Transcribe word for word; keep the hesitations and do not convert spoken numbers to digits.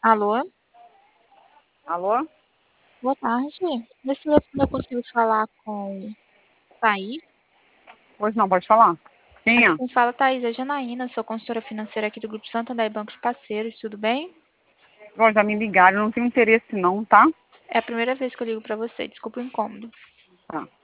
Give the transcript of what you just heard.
Alô? Alô? Boa tarde. Nesse telefone eu consigo falar com Thaís? Pois não, pode falar. Quem Aqui é? quem fala é Thaís, é Janaína, sou consultora financeira aqui do Grupo Santander Bancos Parceiros, tudo bem? Ó, já me ligaram, eu não tenho interesse não, tá? É a primeira vez que eu ligo pra você, desculpa o incômodo. Tá.